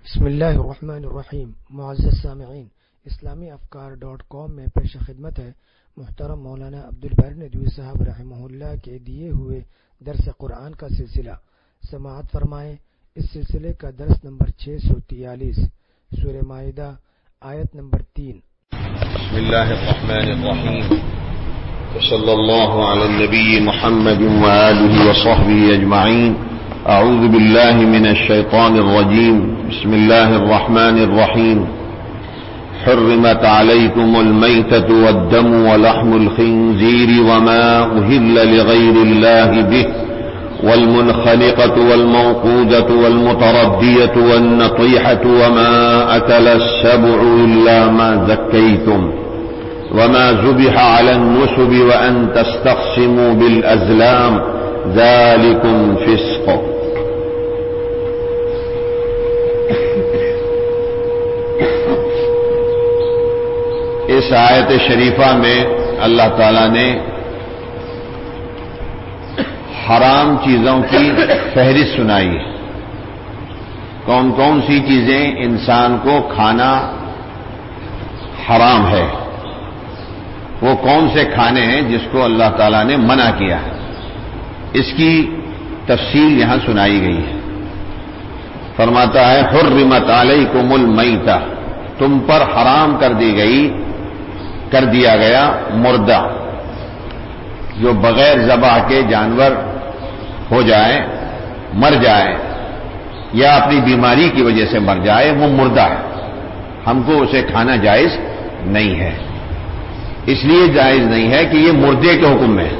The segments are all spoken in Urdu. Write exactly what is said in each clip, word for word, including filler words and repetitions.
بسم اللہ الرحمن الرحیم۔ معزز سامعین، اسلامی افکار ڈاٹ کام میں پیش خدمت ہے محترم مولانا عبدالباری ندوی صاحب رحمہ اللہ کے دیے ہوئے درس قرآن کا سلسلہ۔ سماعت فرمائیں۔ اس سلسلے کا درس نمبر چھ سو تیالیس، سورہ مائدہ، آیت نمبر تین۔ بسم اللہ الرحمن الرحیم، وصلی اللہ علی النبی محمد وآلہ وصحبہ اجمعین۔ اعوذ باللہ من الشیطان الرجیم، بسم اللہ الرحمن الرحیم۔ حرمت علیکم المیتۃ والدم ولحم الخنزیر وما أهل لغیر اللہ بہ والمنخنقۃ والموقوذۃ والمتردیۃ والنطیحۃ وما أكل السبع إلا ما ذکیتم وما ذبح على النصب وأن تستقسموا بالأزلام ذلكم فسق۔ اس آیت شریفہ میں اللہ تعالیٰ نے حرام چیزوں کی فہرست سنائی ہے۔ کون کون سی چیزیں انسان کو کھانا حرام ہے، وہ کون سے کھانے ہیں جس کو اللہ تعالیٰ نے منع کیا ہے، اس کی تفصیل یہاں سنائی گئی ہے۔ فرماتا ہے حرمت علیکم المیتہ، تم پر حرام کر دی گئی کر دیا گیا مردہ، جو بغیر ذبح کے جانور ہو جائے، مر جائے یا اپنی بیماری کی وجہ سے مر جائے، وہ مردہ ہے، ہم کو اسے کھانا جائز نہیں ہے۔ اس لیے جائز نہیں ہے کہ یہ مردے کے حکم میں ہے،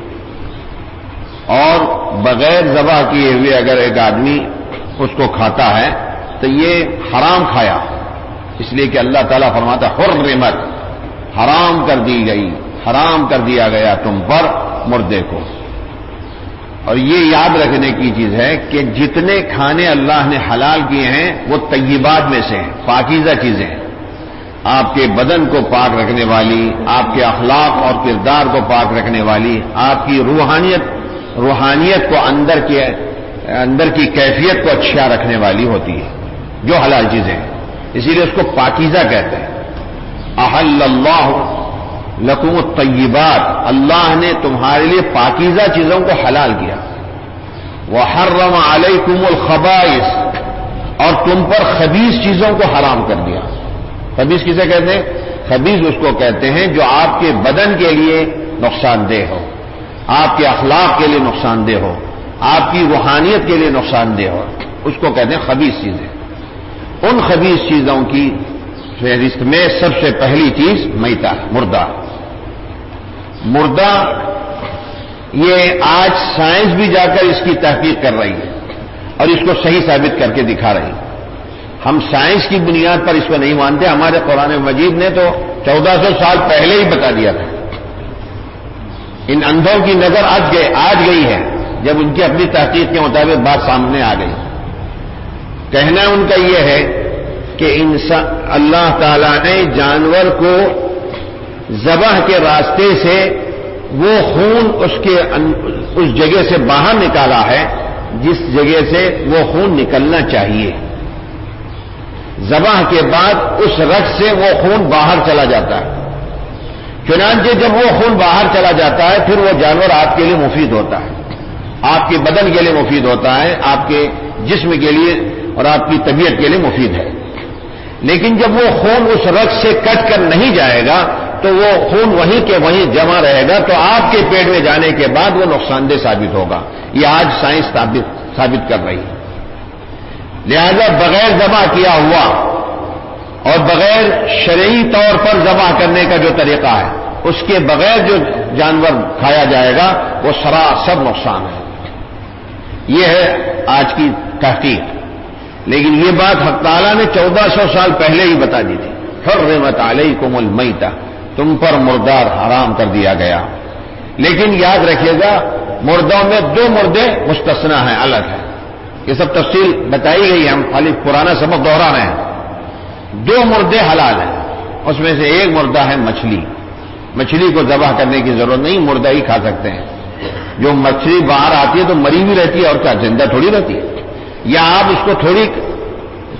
اور بغیر ذبح کیے ہوئے اگر ایک آدمی اس کو کھاتا ہے تو یہ حرام کھایا، اس لیے کہ اللہ تعالیٰ فرماتا حرمت، حرام کر دی گئی، حرام کر دیا گیا تم پر مردے کو۔ اور یہ یاد رکھنے کی چیز ہے کہ جتنے کھانے اللہ نے حلال کیے ہیں وہ طیبات میں سے ہیں، پاکیزہ چیزیں ہیں، آپ کے بدن کو پاک رکھنے والی، آپ کے اخلاق اور کردار کو پاک رکھنے والی، آپ کی روحانیت روحانیت کو اندر کی اندر کی کیفیت کو اچھا رکھنے والی ہوتی ہے، جو حلال چیزیں ہیں، اسی لیے اس کو پاکیزہ کہتے ہیں۔ احل اللہ لکم الطیبات، اللہ نے تمہارے لیے پاکیزہ چیزوں کو حلال کیا۔ وحرم علیکم الخبائث، اور تم پر خبیث چیزوں کو حرام کر دیا۔ خبیث کسے کہتے ہیں؟ خبیث اس کو کہتے ہیں جو آپ کے بدن کے لیے نقصان دہ ہو، آپ کے اخلاق کے لیے نقصان دہ ہو، آپ کی روحانیت کے لیے نقصان دہ ہو، اس کو کہتے ہیں خبیث چیزیں۔ ان خبیث چیزوں کی فہرست میں سب سے پہلی چیز میتہ، مردہ۔ مردہ یہ آج سائنس بھی جا کر اس کی تحقیق کر رہی ہے اور اس کو صحیح ثابت کر کے دکھا رہی ہے۔ ہم سائنس کی بنیاد پر اس کو نہیں مانتے، ہمارے قرآن مجید نے تو چودہ سو سال پہلے ہی بتا دیا تھا۔ ان اندھوں کی نظر آج گئے آج گئی ہے جب ان کی اپنی تحقیق کے مطابق بات سامنے آ گئی۔ کہنا ان کا یہ ہے کہ انسان اللہ تعالیٰ نے جانور کو ذبح کے راستے سے وہ خون اس کے اس جگہ سے باہر نکالا ہے جس جگہ سے وہ خون نکلنا چاہیے۔ ذبح کے بعد اس رگ سے وہ خون باہر چلا جاتا ہے، چنانچہ جب وہ خون باہر چلا جاتا ہے پھر وہ جانور آپ کے لیے مفید ہوتا ہے، آپ کے بدن کے لیے مفید ہوتا ہے، آپ کے جسم کے لیے اور آپ کی طبیعت کے لیے مفید ہے۔ لیکن جب وہ خون اس رگ سے کٹ کر نہیں جائے گا تو وہ خون وہیں کے وہیں جمع رہے گا، تو آپ کے پیٹ میں جانے کے بعد وہ نقصان دہ ثابت ہوگا۔ یہ آج سائنس ثابت کر رہی ہے۔ لہذا بغیر ذبح کیا ہوا اور بغیر شرعی طور پر ذبح کرنے کا جو طریقہ ہے، اس کے بغیر جو جانور کھایا جائے گا وہ سراسر نقصان ہے۔ یہ ہے آج کی تحقیق، لیکن یہ بات حق تعالیٰ نے چودہ سو سال پہلے ہی بتا دی تھی۔ حرمت علیکم المیتہ، تم پر مردار حرام کر دیا گیا۔ لیکن یاد رکھیے گا مردوں میں دو مردے مستثنا ہیں، الگ ہیں، یہ سب تفصیل بتائی گئی ہے، ہم خالی پرانا سبق دوہرا رہے ہیں۔ دو مردے حلال ہیں، اس میں سے ایک مردہ ہے مچھلی۔ مچھلی کو ذبح کرنے کی ضرورت نہیں، مردہ ہی کھا سکتے ہیں۔ جو مچھلی باہر آتی ہے تو مری بھی رہتی ہے، اور کیا زندہ تھوڑی رہتی ہے؟ یا آپ اس کو تھوڑی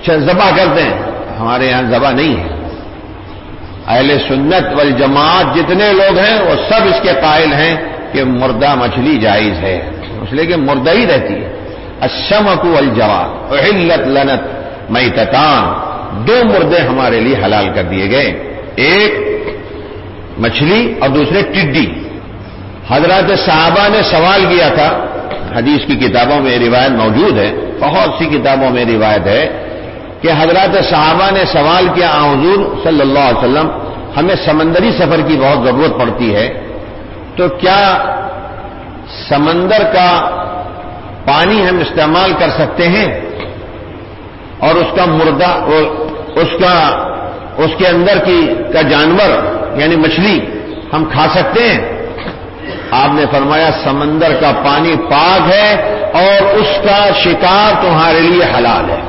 اچھا ذبح کرتے ہیں، ہمارے یہاں ذبح نہیں ہے. اہل سنت والجماعت جتنے لوگ ہیں وہ سب اس کے قائل ہیں کہ مردہ مچھلی جائز ہے، اس لیے کہ مردہ ہی رہتی ہے. الشمک والجراد احلت لنا میتتان، دو مردے ہمارے لیے حلال کر دیے گئے، ایک مچھلی اور دوسرے ٹڈی. حضرات صحابہ نے سوال کیا تھا، حدیث کی کتابوں میں روایت موجود ہے، بہت سی کتابوں میں روایت ہے کہ حضرات صحابہ نے سوال کیا حضور صلی اللہ علیہ وسلم ہمیں سمندری سفر کی بہت ضرورت پڑتی ہے، تو کیا سمندر کا پانی ہم استعمال کر سکتے ہیں اور اس کا مردہ اس کا اس کے اندر کی کا جانور یعنی مچھلی ہم کھا سکتے ہیں؟ آپ نے فرمایا سمندر کا پانی پاک ہے اور اس کا شکار تمہارے لیے حلال ہے.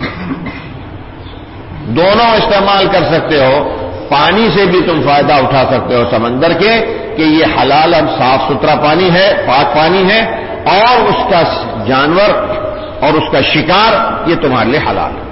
دونوں استعمال کر سکتے ہو، پانی سے بھی تم فائدہ اٹھا سکتے ہو سمندر کے کہ یہ حلال اب صاف ستھرا پانی ہے، پاک پانی ہے، اور اس کا جانور اور اس کا شکار یہ تمہارے لیے حلال ہے.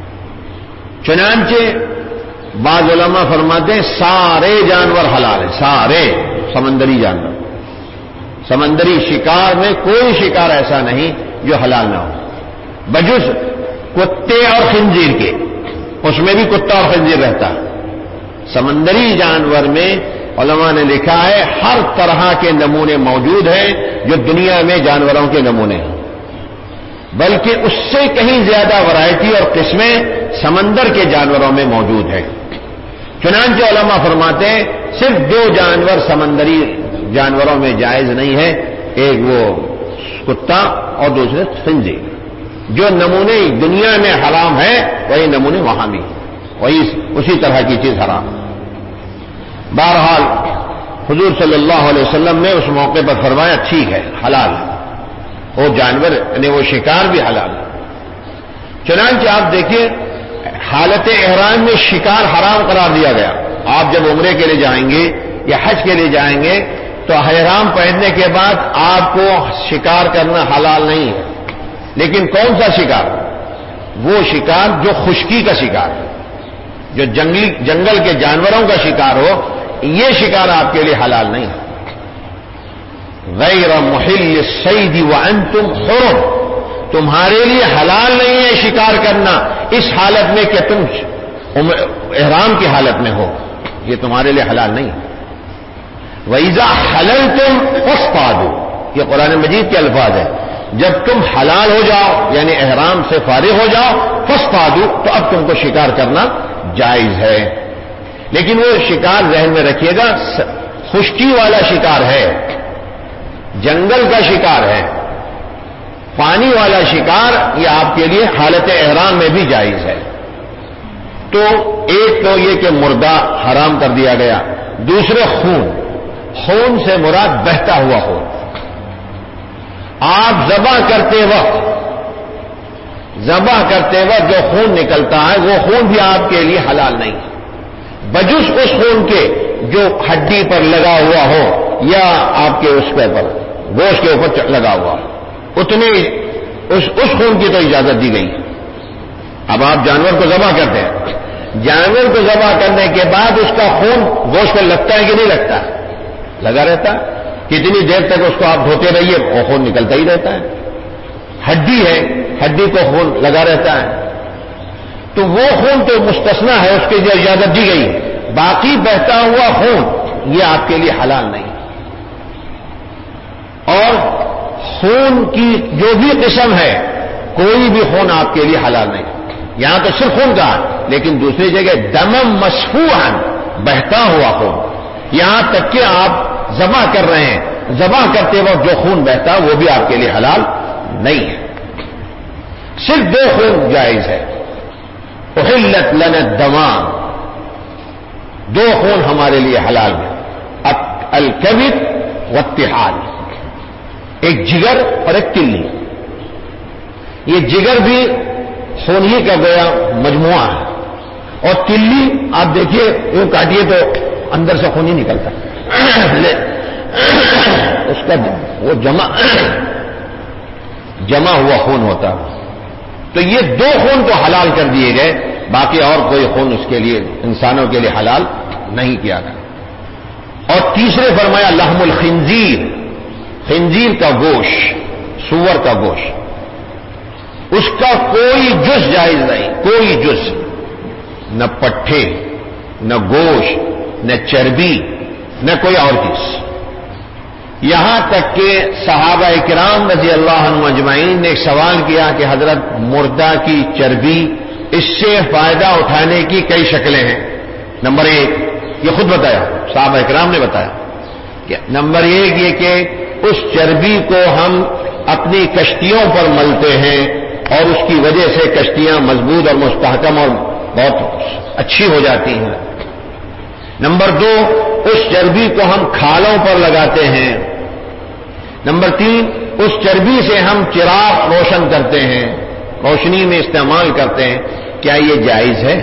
چنانچہ بعض علماء فرماتے ہیں سارے جانور حلال ہیں، سارے سمندری جانور. سمندری شکار میں کوئی شکار ایسا نہیں جو حلال نہ ہو، بجز کتے اور خنزیر کے، اس میں بھی کتا اور خنزیر رہتا ہے. سمندری جانور میں علماء نے لکھا ہے ہر طرح کے نمونے موجود ہیں جو دنیا میں جانوروں کے نمونے ہیں، بلکہ اس سے کہیں زیادہ ورائٹی اور قسمیں سمندر کے جانوروں میں موجود ہیں. چنانچہ علماء فرماتے ہیں صرف دو جانور سمندری جانوروں میں جائز نہیں ہے، ایک وہ کتا اور دوسرے خنزیر. جو نمونے دنیا میں حرام ہے وہی نمونے وہاں بھی، وہی اسی طرح کی چیز حرام. بہرحال حضور صلی اللہ علیہ وسلم نے اس موقع پر فرمایا ٹھیک ہے حلال ہے، وہ جانور یعنی وہ شکار بھی حلال ہے. چنانچہ آپ دیکھیں حالت احرام میں شکار حرام قرار دیا گیا. آپ جب عمرے کے لیے جائیں گے یا حج کے لیے جائیں گے تو احرام پہننے کے بعد آپ کو شکار کرنا حلال نہیں ہے، لیکن کون سا شکار؟ وہ شکار جو خشکی کا شکار ہے، جو جنگلی جنگل کے جانوروں کا شکار ہو، یہ شکار آپ کے لیے حلال نہیں ہے. غیر محل الصید وانتم حرم، تمہارے لیے حلال نہیں ہے شکار کرنا اس حالت میں کہ تم احرام کی حالت میں ہو، یہ تمہارے لیے حلال نہیں ہے. وَإِذَا حَلَلْتُمْ فَاصْطَادُوا، یہ قرآن مجید کے الفاظ ہیں. جب تم حلال ہو جاؤ یعنی احرام سے فارغ ہو جاؤ فاصطادوا، تو اب تم کو شکار کرنا جائز ہے. لیکن وہ شکار ذہن میں رکھیے گا خشکی والا شکار ہے، جنگل کا شکار ہے. پانی والا شکار یہ آپ کے لیے حالت احرام میں بھی جائز ہے. تو ایک تو یہ کہ مردہ حرام کر دیا گیا، دوسرے خون. خون سے مراد بہتا ہوا خون. آپ ذبح کرتے وقت ذبح کرتے وقت جو خون نکلتا ہے وہ خون بھی آپ کے لیے حلال نہیں، بجز اس خون کے جو ہڈی پر لگا ہوا ہو یا آپ کے اس پر گوشت کے اوپر لگا ہوا ہو، اتنے اس اس خون کی تو اجازت دی گئی. اب آپ جانور کو ذبح کرتے ہیں، جانور کو ذبح کرنے کے بعد اس کا خون گوشت پر لگتا ہے کہ نہیں لگتا؟ لگا رہتا ہے. کتنی دیر تک اس کو آپ دھوتے رہیے وہ خون نکلتا ہی رہتا ہے. ہڈی ہے، ہڈی کو خون لگا رہتا ہے. تو وہ خون تو مستثنا ہے، اس کی جو اجازت دی گئی، باقی بہتا ہوا خون یہ آپ کے لیے حلال نہیں. اور خون کی جو بھی قسم ہے کوئی بھی خون آپ کے لیے حلال نہیں. یہاں تو صرف خون کا، لیکن دوسری جگہ دمم مسفوحا، بہتا ہوا خون. یہاں تک کہ آپ ذبح کر رہے ہیں، ذبح کرتے وقت جو خون بہتا وہ بھی آپ کے لیے حلال نہیں ہے. صرف دو خون جائز ہے. احلت لنا الدمان، دو خون ہمارے لیے حلال ہے، الکبد والطحال، ایک جگر اور ایک تلی. یہ جگر بھی خون ہی کا گویا مجموعہ ہے، اور تلی آپ دیکھیے یوں کاٹیے تو اندر سے خون ہی نکلتا ہے، اس کا وہ جمع جمع ہوا خون ہوتا ہے. تو یہ دو خون تو حلال کر دیے گئے، باقی اور کوئی خون اس کے لیے انسانوں کے لیے حلال نہیں کیا گیا۔ اور تیسرے فرمایا لحم الخنزیر، خنزیر کا گوشت، سور کا گوشت، اس کا کوئی جز جائز نہیں، کوئی جز، نہ پٹھے، نہ گوشت، نہ چربی، نہ کوئی اور چیز۔ یہاں تک کہ صحابہ کرام رضی اللہ عنہم اجمعین نے ایک سوال کیا کہ حضرت مردہ کی چربی، اس سے فائدہ اٹھانے کی کئی شکلیں ہیں۔ نمبر ایک، یہ خود بتایا، صحابہ کرام نے بتایا کہ نمبر ایک یہ کہ اس چربی کو ہم اپنی کشتیوں پر ملتے ہیں اور اس کی وجہ سے کشتیاں مضبوط اور مستحکم اور بہت اچھی ہو جاتی ہیں۔ نمبر دو، اس چربی کو ہم کھالوں پر لگاتے ہیں۔ نمبر تین، اس چربی سے ہم چراغ روشن کرتے ہیں، روشنی میں استعمال کرتے ہیں۔ کیا یہ جائز ہے؟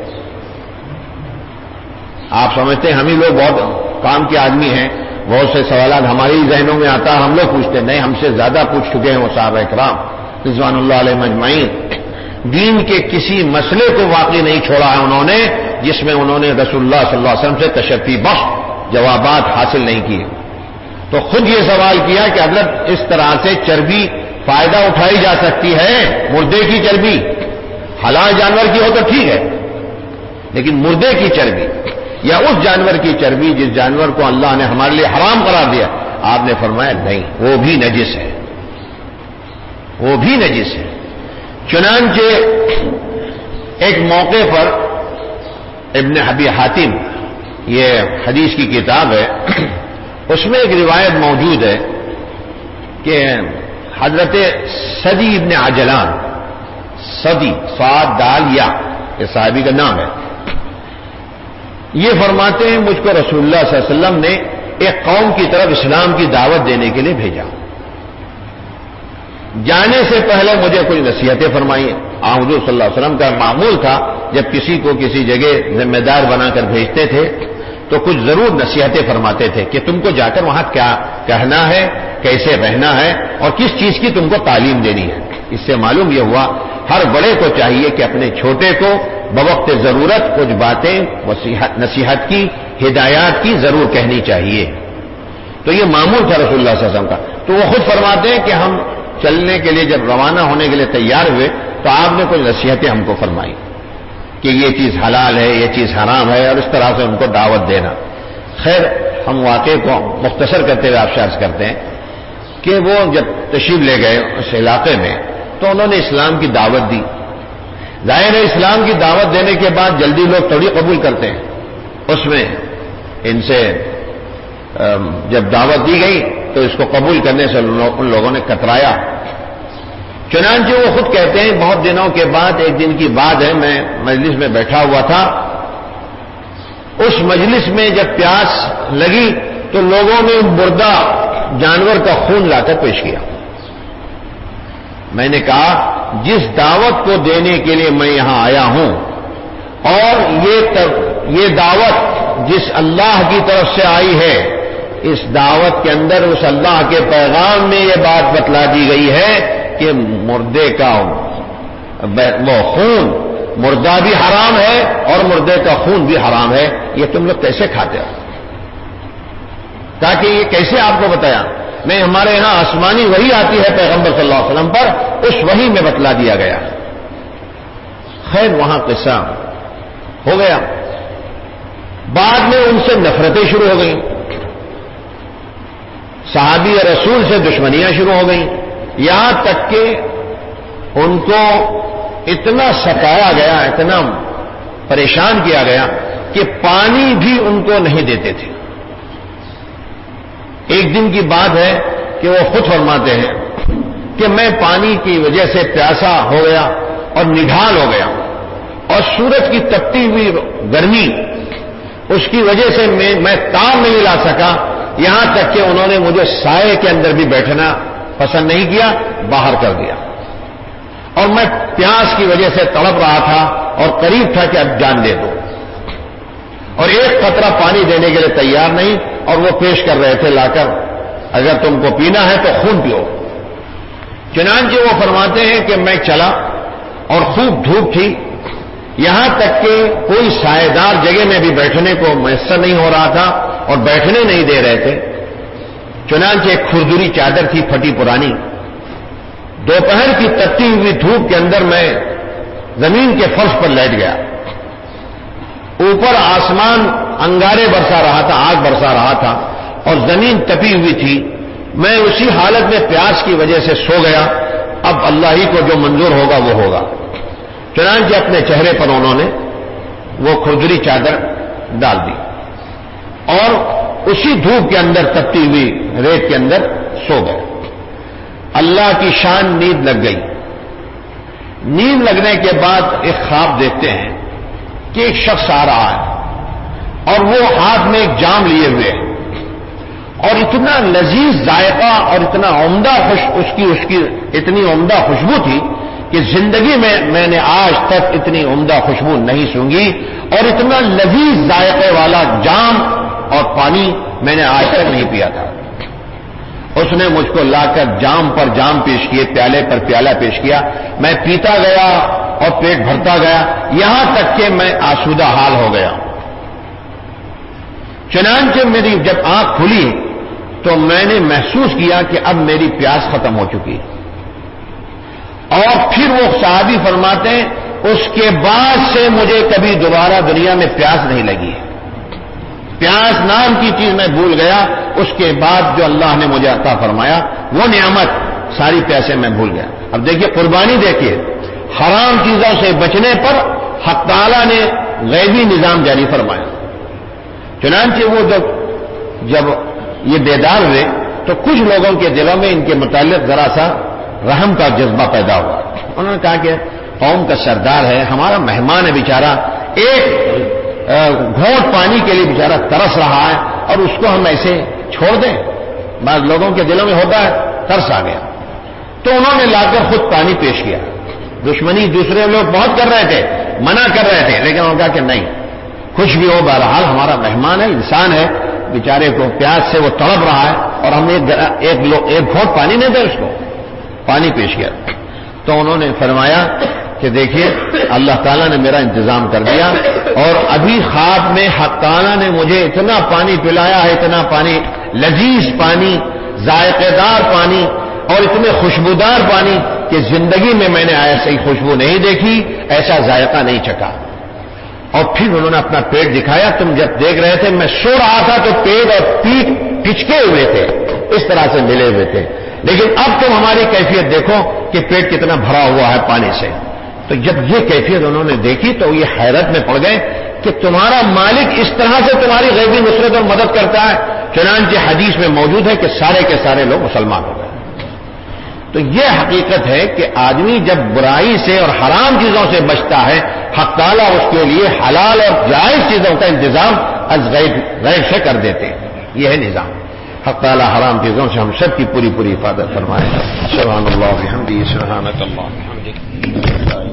آپ سمجھتے ہیں ہم ہی لوگ بہت کام کے آدمی ہیں، بہت سے سوالات ہمارے ہی ذہنوں میں آتا ہے، ہم لوگ پوچھتے ہیں، نہیں، ہم سے زیادہ پوچھ چکے ہیں وہ صحابہ کرام رضوان اللہ علیہم اجمعین۔ دین کے کسی مسئلے کو واقعی نہیں چھوڑا ہے انہوں نے جس میں انہوں نے رسول اللہ صلی اللہ علیہ وسلم سے تشفی بخش جوابات حاصل نہیں کیے۔ تو خود یہ سوال کیا کہ حضرت اس طرح سے چربی فائدہ اٹھائی جا سکتی ہے؟ مردے کی چربی، حلال جانور کی ہو تو ٹھیک ہے، لیکن مردے کی چربی یا اس جانور کی چربی جس جانور کو اللہ نے ہمارے لیے حرام قرار دیا، آپ نے فرمایا نہیں، وہ بھی نجس ہے، وہ بھی نجس ہے۔ چنانچہ ایک موقع پر ابن ابی حاتم، یہ حدیث کی کتاب ہے، اس میں ایک روایت موجود ہے کہ حضرت سدی ابن عجلان، سدی صاد دال یا، یہ صحابی کا نام ہے، یہ فرماتے ہیں مجھ کو رسول اللہ صلی اللہ علیہ وسلم نے ایک قوم کی طرف اسلام کی دعوت دینے کے لیے بھیجا۔ جانے سے پہلے مجھے کچھ نصیحتیں فرمائی۔ آن حضور صلی اللہ علیہ وسلم کا معمول تھا جب کسی کو کسی جگہ ذمہ دار بنا کر بھیجتے تھے تو کچھ ضرور نصیحتیں فرماتے تھے کہ تم کو جا کر وہاں کیا کہنا ہے، کیسے رہنا ہے اور کس چیز کی تم کو تعلیم دینی ہے۔ اس سے معلوم یہ ہوا ہر بڑے کو چاہیے کہ اپنے چھوٹے کو بوقت ضرورت کچھ باتیں نصیحت کی، ہدایات کی ضرور کہنی چاہیے۔ تو یہ معمول تھا رسول اللہ صلی اللہ علیہ وسلم کا۔ تو وہ خود فرماتے ہیں کہ ہم چلنے کے لیے جب روانہ ہونے کے لیے تیار ہوئے تو آپ نے کچھ نصیحتیں ہم کو فرمائی کہ یہ چیز حلال ہے، یہ چیز حرام ہے، اور اس طرح سے ان کو دعوت دینا۔ خیر، ہم واقعے کو مختصر کرتے ہوئے آپ سے عرض کرتے ہیں کہ وہ جب تشریف لے گئے اس علاقے میں تو انہوں نے اسلام کی دعوت دی۔ ظاہر ہے اسلام کی دعوت دینے کے بعد جلدی لوگ تھوڑی قبول کرتے ہیں، اس میں ان سے جب دعوت دی گئی تو اس کو قبول کرنے سے ان لوگوں نے کترایا۔ چنانچہ وہ خود کہتے ہیں بہت دنوں کے بعد، ایک دن کی بات ہے، میں مجلس میں بیٹھا ہوا تھا، اس مجلس میں جب پیاس لگی تو لوگوں نے مردہ جانور کا خون لا کر پیش کیا۔ میں نے کہا جس دعوت کو دینے کے لیے میں یہاں آیا ہوں اور یہ یہ دعوت جس اللہ کی طرف سے آئی ہے، اس دعوت کے اندر اس اللہ کے پیغام میں یہ بات بتلا دی گئی ہے کہ مردے کا وہ خون، مردہ بھی حرام ہے اور مردے کا خون بھی حرام ہے، یہ تم لوگ کیسے کھاتے ہو؟ تاکہ یہ کیسے آپ کو بتایا؟ میں ہمارے یہاں آسمانی وحی آتی ہے پیغمبر صلی اللہ علیہ وسلم پر، اس وحی میں بتلا دیا گیا۔ خیر، وہاں قصہ ہو گیا، بعد میں ان سے نفرتیں شروع ہو گئیں، صحابی رسول سے دشمنیاں شروع ہو گئیں، یہاں تک کہ ان کو اتنا ستایا گیا، اتنا پریشان کیا گیا کہ پانی بھی ان کو نہیں دیتے تھے۔ ایک دن کی بات ہے کہ وہ خود فرماتے ہیں کہ میں پانی کی وجہ سے پیاسا ہو گیا اور نڈھال ہو گیا، اور سورج کی تپتی ہوئی گرمی اس کی وجہ سے میں میں تاب نہیں لا سکا، یہاں تک کہ انہوں نے مجھے سائے کے اندر بھی بیٹھنا پسند نہیں کیا، باہر کر دیا، اور میں پیاس کی وجہ سے تڑپ رہا تھا اور قریب تھا کہ اب جان دے دو، اور ایک قطرہ پانی دینے کے لیے تیار نہیں، اور وہ پیش کر رہے تھے لا کر، اگر تم کو پینا ہے تو خون پیو۔ چنانچہ وہ فرماتے ہیں کہ میں چلا اور خوب دھوپ تھی، یہاں تک کہ کوئی سائے دار جگہ میں بھی بیٹھنے کو میسر نہیں ہو رہا تھا اور بیٹھنے نہیں دے رہے تھے۔ چنانچہ ایک کھردری چادر تھی پھٹی پرانی، دوپہر کی تپتی ہوئی دھوپ کے اندر میں زمین کے فرش پر لیٹ گیا۔ اوپر آسمان انگارے برسا رہا تھا، آگ برسا رہا تھا اور زمین تپی ہوئی تھی۔ میں اسی حالت میں پیاس کی وجہ سے سو گیا۔ اب اللہ ہی کو جو منظور ہوگا وہ ہوگا۔ چنانچہ اپنے چہرے پر انہوں نے وہ کھردری چادر ڈال دی اور اسی دھوپ کے اندر تپتی ہوئی ریت کے اندر سو گئے۔ اللہ کی شان نیند لگ گئی۔ نیند لگنے کے بعد ایک خواب دیکھتے ہیں کہ ایک شخص آ رہا ہے اور وہ ہاتھ میں ایک جام لیے ہوئے ہے اور اتنا لذیذ ذائقہ اور اتنا عمدہ خوش اس کی اس کی اتنی عمدہ خوشبو تھی کہ زندگی میں میں نے آج تک اتنی عمدہ خوشبو نہیں سونگھی اور اتنا لذیذ ذائقے والا جام اور پانی میں نے آج تک نہیں پیا تھا۔ اس نے مجھ کو لا کر جام پر جام پیش کیے، پیالے پر پیالہ پیش کیا۔ میں پیتا گیا اور پیٹ بھرتا گیا، یہاں تک کہ میں آسودہ حال ہو گیا۔ چنانچہ میری جب آنکھ کھلی تو میں نے محسوس کیا کہ اب میری پیاس ختم ہو چکی۔ اور پھر وہ صحابی فرماتے ہیں اس کے بعد سے مجھے کبھی دوبارہ دنیا میں پیاس نہیں لگی۔ پیاس نام کی چیز میں بھول گیا، اس کے بعد جو اللہ نے مجھے عطا فرمایا وہ نعمت ساری پیاسے میں بھول گیا۔ اب دیکھیے قربانی دیکھیے، حرام چیزوں سے بچنے پر حق تعالیٰ نے غیبی نظام جاری فرمایا۔ چنانچہ وہ جب جب یہ بیدار ہوئے تو کچھ لوگوں کے دلوں میں ان کے متعلق ذرا سا رحم کا جذبہ پیدا ہوا۔ انہوں نے کہا کہ قوم کا سردار ہے، ہمارا مہمان ہے بیچارہ، ایک گھونٹ پانی کے لیے بیچارہ ترس رہا ہے اور اس کو ہم ایسے چھوڑ دیں؟ بعض لوگوں کے دلوں میں ہوتا ہے، ترس آ گیا تو انہوں نے لا کر خود پانی پیش کیا۔ دشمنی دوسرے لوگ بہت کر رہے تھے، منع کر رہے تھے، لیکن انہوں نے کہا کہ نہیں، کچھ بھی ہو بہرحال ہمارا مہمان ہے، انسان ہے، بیچارے کو پیاس سے وہ تڑپ رہا ہے اور ہم نے ایک ایک گھونٹ پانی نہیں دے اس کو، پانی پیش کیا۔ تو انہوں نے فرمایا کہ دیکھیے اللہ تعالیٰ نے میرا انتظام کر دیا اور ابھی خواب میں حق تعالیٰ نے مجھے اتنا پانی پلایا ہے، اتنا پانی، لذیذ پانی، ذائقے دار پانی اور اتنے خوشبودار پانی کہ زندگی میں میں نے ایسی خوشبو نہیں دیکھی، ایسا ذائقہ نہیں چکھا۔ اور پھر انہوں نے اپنا پیٹ دکھایا، تم جب دیکھ رہے تھے میں سو رہا تھا تو پیٹ اور پیٹ ٹچکے ہوئے تھے، اس طرح سے ملے ہوئے تھے، لیکن اب تم ہماری کیفیت دیکھو کہ پیٹ کتنا بھرا ہوا ہے پانی سے۔ تو جب یہ کیفیت انہوں نے دیکھی تو یہ حیرت میں پڑ گئے کہ تمہارا مالک اس طرح سے تمہاری غیبی نصرت اور مدد کرتا ہے۔ چنانچہ حدیث میں موجود ہے کہ سارے کے سارے لوگ مسلمان ہو گئے۔ تو یہ حقیقت ہے کہ آدمی جب برائی سے اور حرام چیزوں سے بچتا ہے، حق تعالیٰ اس کے لیے حلال اور جائز چیزوں کا انتظام از غیب غیب سے کر دیتے ہیں۔ یہ ہے نظام۔ حق تعالیٰ حرام چیزوں سے ہم سب کی پوری پوری حفاظت فرمائے۔ سبحان اللہ وبحمدہ، سبحانک اللہم وبحمدک۔